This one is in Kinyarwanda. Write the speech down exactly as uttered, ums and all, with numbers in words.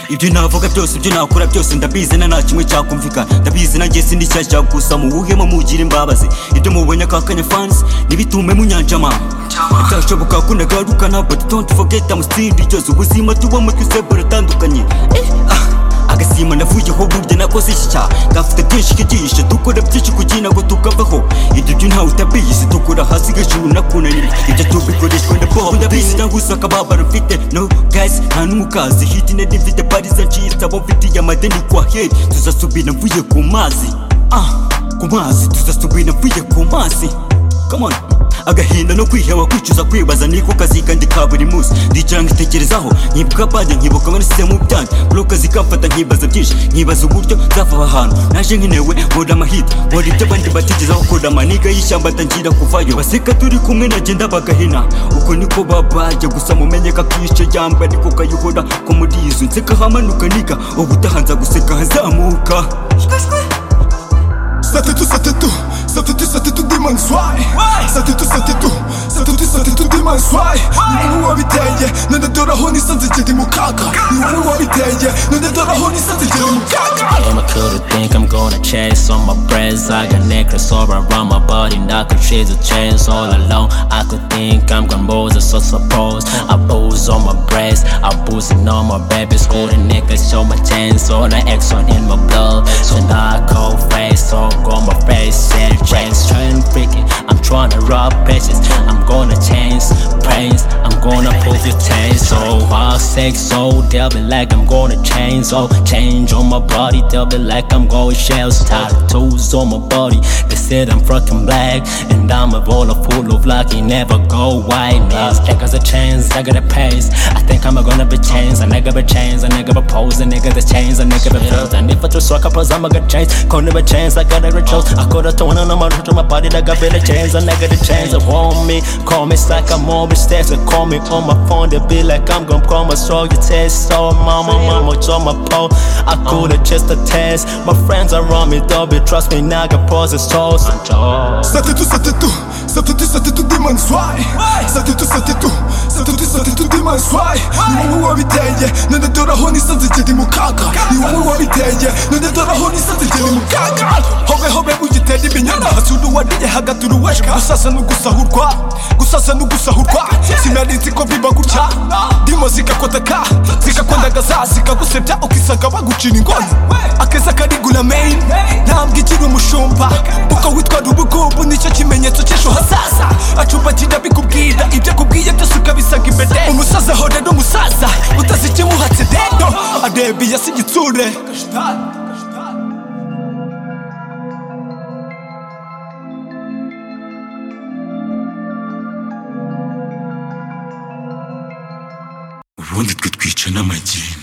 ibyo navuga byose ibyo nakora byose ndabizi na nta kimwe cyakumvikana ndabizi nanjye sindi cyashya gusa muwuhemo mugira imbabazi ibyo mubonye akakanya fans nibitume munyanjama byashoboka ko nagarukana but don't forget I'm still just ubuzima tubamo twese buratandukanye agasima navuyeho burya nakoze ishya gafite byinshi kigisha dukora byinshi kugira ngo tukavaho ibyo byo ntawe utabizi dukora hasi gajuru nakunanira ibyo tubikoreshwa ndaboho ndabizi ndangusa akababaro mfite no guys nta n'umukazi hit ne mfite pariza nshita bo mfitiye amadeni kwa head tuzasubira mvuye ku mazi ah ku mazi tuzasubira mvuye ku mazi come on agahinda no kwiheba kwicuza kwibaza niko kazi kandi ka buri munsi ndicara ngitekerezaho nkibuka bajya nkibuka nasize mu byanjye bloka zikamfata nkibaza byinshi nkibaza uburyo nzava ahantu naje nkenewe nkora amahita nkora ibyo abandi batigezaho kora amaniga y'ishyamba atangira kuvayo baseka turi kumwe nagenda bagahina uko niko babajya gusa mumenye ko akishe yamba ariko kayihora ko muri izo nseka hamanuka niga ubutahanza guseka hazamuka C'était tout, c'était tout, c'était tout, c'était tout dimanche soir. C'était tout, c'était tout, c'était tout, c'était tout dimanche soir. Ni wowe wabiteye, none dore aho nisanze kiri mu kaga. Ni wowe wabiteye, none dore aho nisanze kiri mu kaga. Am I cool to think I'm gonna chase on my breasts? I got necklace all around my body, and I could chase a chance all alone. I could think I'm gonna Moses, so suppose I pose on my breast, I boozing on my baby's golden necklace, show my chains, all the X on in my blood. So now I cold face, so on my face, said chains, trying freaking. I'm trying to rob bitches. I'm gonna change brains. I'm gonna pull your chains. So hard sex, so they'll be like I'm gonna change. So change on my body, they'll be like I'm going shells. Tattoos on my body, they said I'm fucking black, and I'm a baller full of lucky, never go white. Man, niggas a chains, I got a pace. I think I'm gonna be changed. A nigga be changed, a nigga be pose, a nigga the chains, a nigga be filled. And if I just swag up, I'm gonna change. Couldn't be changed, I gotta retroce. I could've torn on my to my body, like I got the chains, a nigga the chains. They want me, call me like I'm on mistakes. They call me on my phone, they be like I'm gonna call my soul. You taste so mama, mama, it's on my pole. I could've just a test. My friends around me, don't be trust me, now I got poses, toes. C'était tout, c'était tout, c'était tout, c'était tout dimanche soir. C'était tout, c'était tout, c'était tout, c'était tout dimanche soir. Ni wowe wabiteye, none dore aho nisanze kiri mu kaga. Ni wowe wabiteye, none dore aho nisanze kiri mu kaga. Hobe hobe ugitera ibinyana, hasuru wariye hagati uruweshwa. Gusasa n'ugusahurwa, gusasa n'ugusahurwa. Sinari nzi ko biba gutya, ndimo zikakotaka, zikakondagaza, zikagusebya ukisanga bagucira ingona. Akeza karigura main, ntambwe igira umushumba. Uko witwa rubugubu nicyo kimenyetso cy'ejo hazaza. Acumbagira bikubwira ibyo akubwiye byose ukabisanga imbere. Umusaza ahora n'umusaza, utazi ikimuhatse rero. Areba iya si igitsure. ubundi twe twica n'amagi